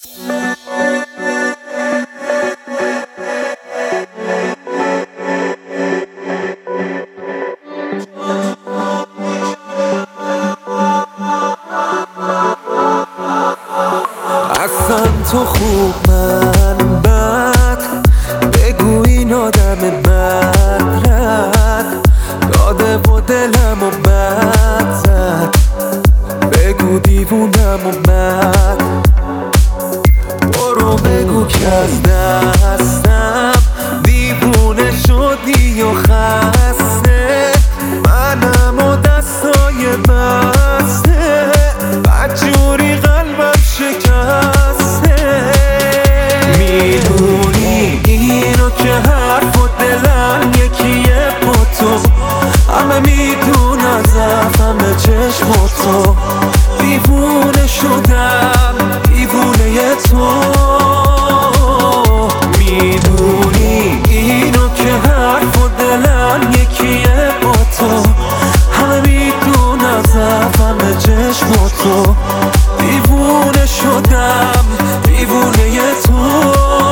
اصلا تو خوب من بد، بگو این آدم بدرد داده و دلم و بد زد، بگو دیوونم و بد، برو بگو که از دستم دیوونه شدی و خسته، منم و دستای بسته بدجوری قلبم شکسته. میدونی اینو که حرف و دلم یکیه با تو، همه میدونن ضعفم به چشم تو، دیوونه شدم دیوونه تو. میدونی اینو که حرف و دلم یکیه با تو، همه میدونن ضعفم به چشم تو، دیوونه شدم دیوونه تو.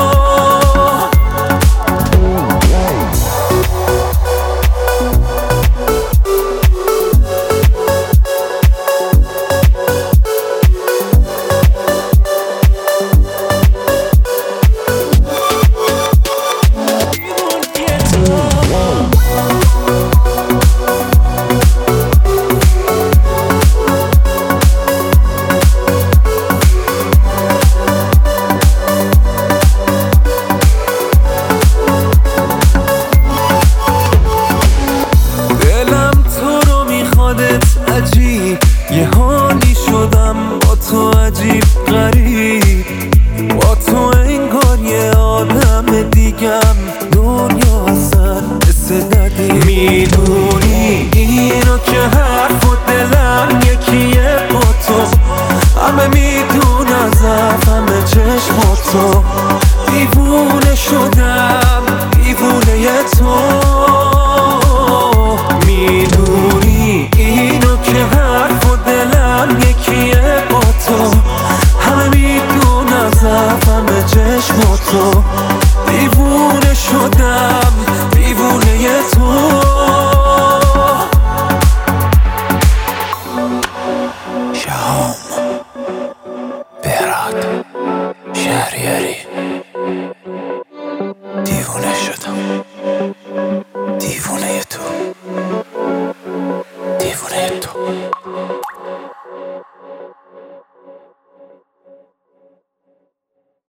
عجیب یه حالی شدم با تو، عجیب غریب با تو، انگار یه آدم دیگم، دنیا اصلا مثل ندی. میدونی اینو که حرف و دلم یکیه با تو، همه میدونن ضعفم به چشم تو، دیوونه شدم دیوونه تو. میدونی اینو که حرف و دلم یکیه با تو، همه میدونن ضعفم به چشم تو، دیوونه شدم دیوونه تو. شهام بهراد شهریاری.